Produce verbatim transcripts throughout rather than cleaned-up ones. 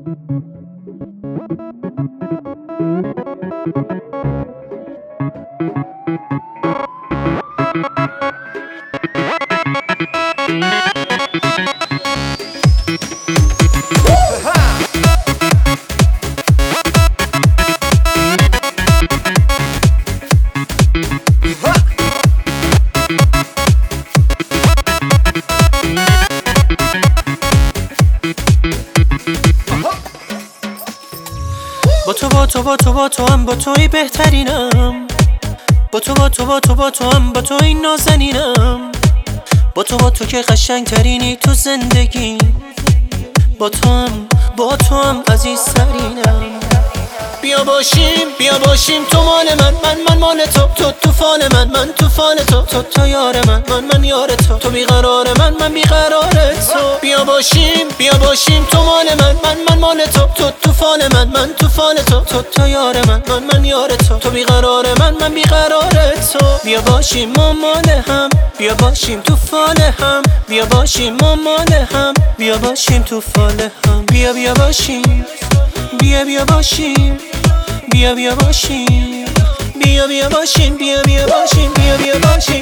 با تو با تو با تو با تو هم با توی بهترینم، با تو با تو با تو با تو هم با توی نازنینم، با تو با تو که قشنگ ترینی تو زندگی، با تو هم با تو هم عزیز ترینم. بیا باشیم بیا باشیم تو مال من، من من مال تو، تو طوفان من، من طوفان تو، تو تا یار من، من من یار تو، تو بیقرار من، من بیقرار تو. بیا باشیم بیا باشیم تو مال من، من من مال تو، تو طوفان من، من طوفان تو، تو تا یار من، من من یار تو، تو بیقرار من، من بیقرار تو. بیا باشیم ما مال هم، بیا باشیم تو فال هم، بیا باشیم ما مال هم، بیا باشیم تو فال هم. بیا بیا باشیم بیا بیا باشیم بیا بیا باشیم بیا بیا باشیم بیا بیا باشیم بیا بیا باشیم.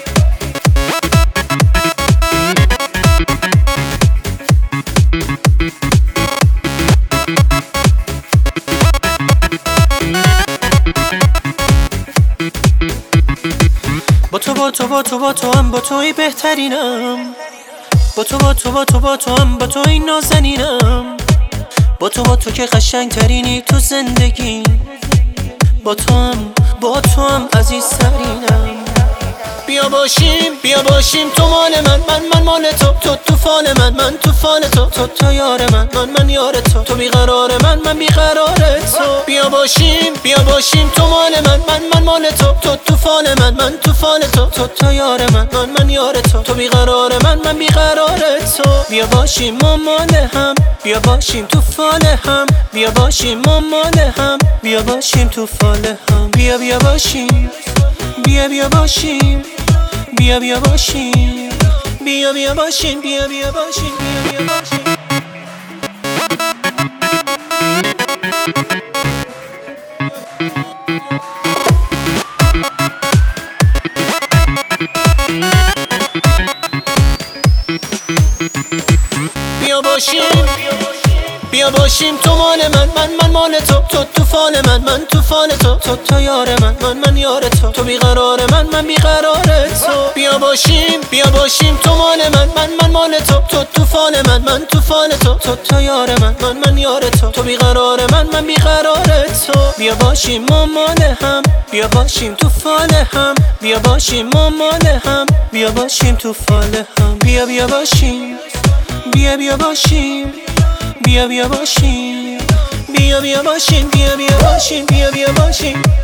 با تو با تو با تو با تو هم با توی بهترینم، با تو با تو با تو با تو هم با توی نازنینم، با تو با تو که قشنگ ترینی تو زندگی، با تو هم با تو هم عزیز ترینم. بیا باشیم بیا باشیم تو مال من، من من مال تو، تو طوفان من، من طوفان تو، تو تا یار من، من من یار تو، تو بیقرار من، من بیقرار تو. بیا باشیم بیا باشیم تو مال من، من من مال تو، تو طوفان من، من طوفان تو، تو تا یار من، من من یار تو، تو بیقرار من، من بیقرار تو. بیا باشیم ما مال هم، بیا باشیم تو فال هم، بیا باشیم ما مال هم، بیا باشیم تو فال هم. بیا بیا باشیم بیا بیا باشیم بیا بیا باشیم بیا بیا باشیم بیا بیا باشیم بیا بیا باشیم. بیا باشیم بیا باشیم تو مال من، من من مال تو، تو طوفان من، من طوفان تو، تو تا یار من، من من یار تو، تو بیقرار من، من بیقرار تو. بیا باشیم بیا باشیم تو مال من، من من مال تو، تو طوفان من، من طوفان تو، تو تا یار من، من من یار تو، تو بیقرار من، من بیقرار تو. بیا باشیم ما مال هم، بیا باشیم تو فال هم، بیا باشیم ما مال هم، بیا باشیم تو فال هم. بیا بیا باشیم بیا بیا باشیم بیا بیا باشیم بیا بیا باشیم بیا بیا باشیم بیا بیا باشیم.